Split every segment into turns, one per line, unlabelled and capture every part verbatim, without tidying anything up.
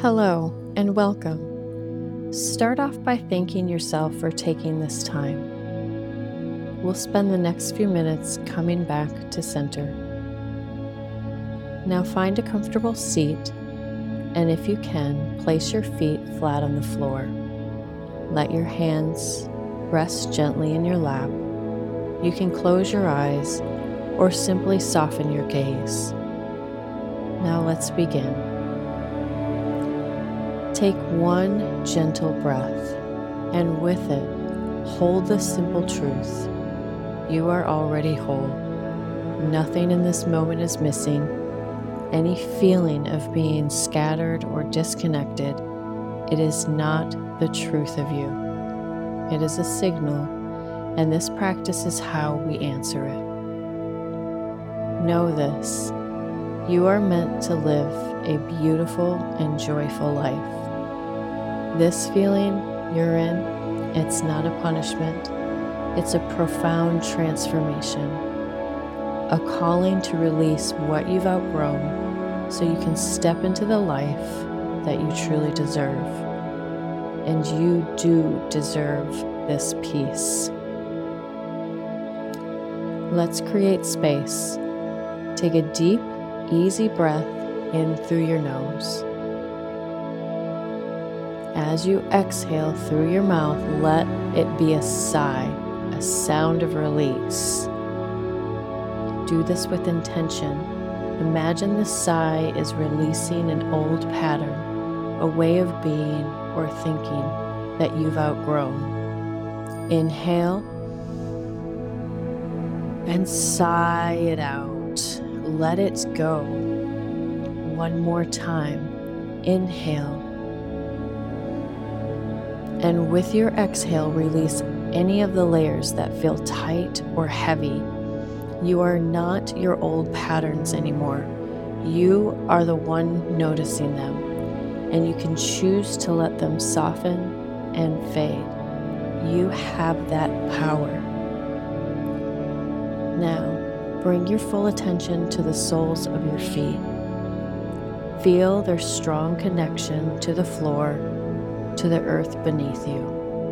Hello and welcome. Start off by thanking yourself for taking this time. We'll spend the next few minutes coming back to center. Now find a comfortable seat, and if you can, place your feet flat on the floor. Let your hands rest gently in your lap. You can close your eyes or simply soften your gaze. Now let's begin. Take one gentle breath, and with it, hold the simple truth. You are already whole. Nothing in this moment is missing. Any feeling of being scattered or disconnected, it is not the truth of you. It is a signal, and this practice is how we answer it. Know this. You are meant to live a beautiful and joyful life. This feeling you're in, it's not a punishment. It's a profound transformation, a calling to release what you've outgrown so you can step into the life that you truly deserve. And you do deserve this peace. Let's create space. Take a deep, easy breath in through your nose. As you exhale through your mouth, let it be a sigh, a sound of release. Do this with intention. Imagine the sigh is releasing an old pattern, a way of being or thinking that you've outgrown. Inhale and sigh it out. Let it go. One more time. Inhale. And with your exhale, release any of the layers that feel tight or heavy. You are not your old patterns anymore. You are the one noticing them, and you can choose to let them soften and fade. You have that power. Now, bring your full attention to the soles of your feet. Feel their strong connection to the floor, to the earth beneath you.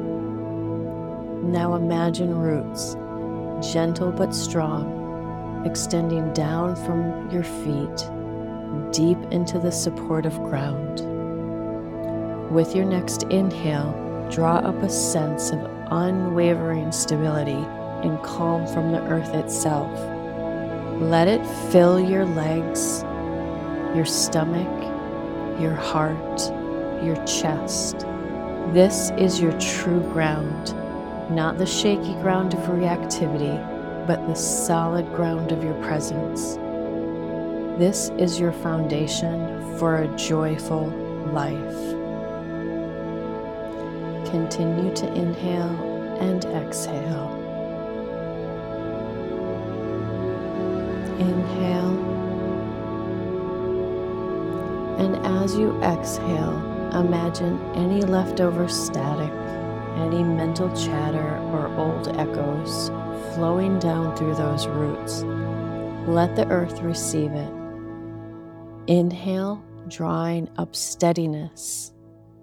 Now imagine roots, gentle but strong, extending down from your feet, deep into the supportive ground. With your next inhale, draw up a sense of unwavering stability and calm from the earth itself. Let it fill your legs, your stomach, your heart, your chest. This is your true ground, not the shaky ground of reactivity, but the solid ground of your presence. This is your foundation for a joyful life. Continue to inhale and exhale. Inhale. And as you exhale, imagine any leftover static, any mental chatter or old echoes flowing down through those roots. Let the earth receive it. Inhale, drawing up steadiness.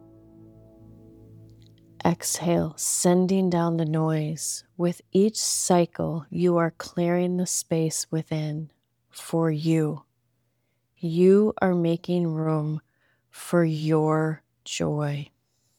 Exhale, sending down the noise. With each cycle, you are clearing the space within for you. You are making room for your joy.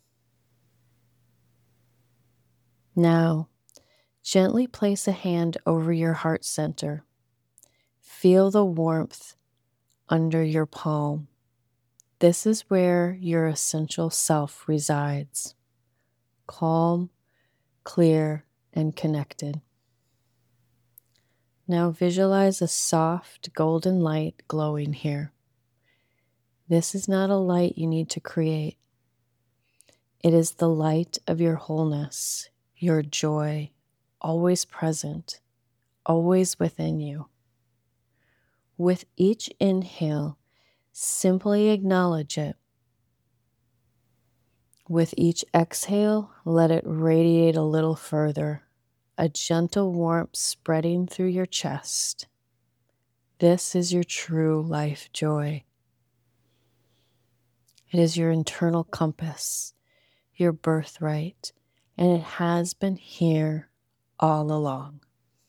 Now, gently place a hand over your heart center. Feel the warmth under your palm. This is where your essential self resides. Calm, clear, and connected. Now visualize a soft golden light glowing here. This is not a light you need to create. It is the light of your wholeness, your joy, always present, always within you. With each inhale, simply acknowledge it. With each exhale, let it radiate a little further, a gentle warmth spreading through your chest. This is your true life joy. It is your internal compass, your birthright, and it has been here all along.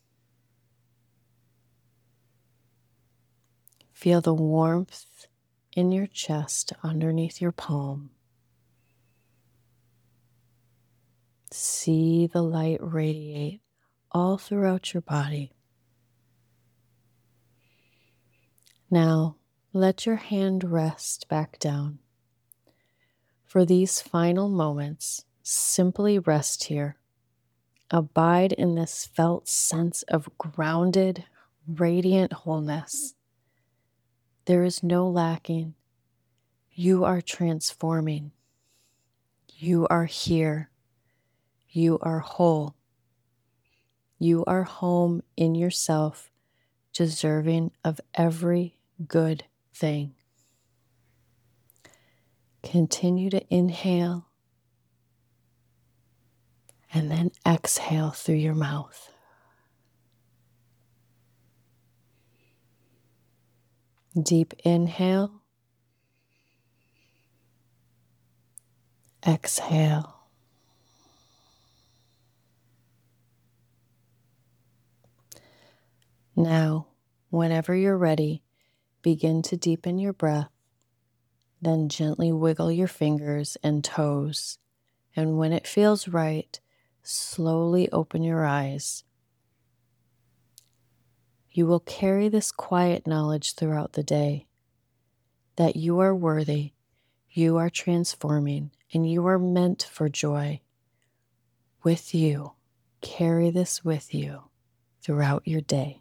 Feel the warmth in your chest underneath your palm. See the light radiate all throughout your body. Now, let your hand rest back down. For these final moments, simply rest here. Abide in this felt sense of grounded, radiant wholeness. There is no lacking. You are transforming. You are here. You are whole. You are home in yourself, deserving of every good thing. Continue to inhale and then exhale through your mouth. Deep inhale. Exhale. Now, whenever you're ready, begin to deepen your breath, then gently wiggle your fingers and toes, and when it feels right, slowly open your eyes. You will carry this quiet knowledge throughout the day that you are worthy, you are transforming, and you are meant for joy. With you, carry this with you throughout your day.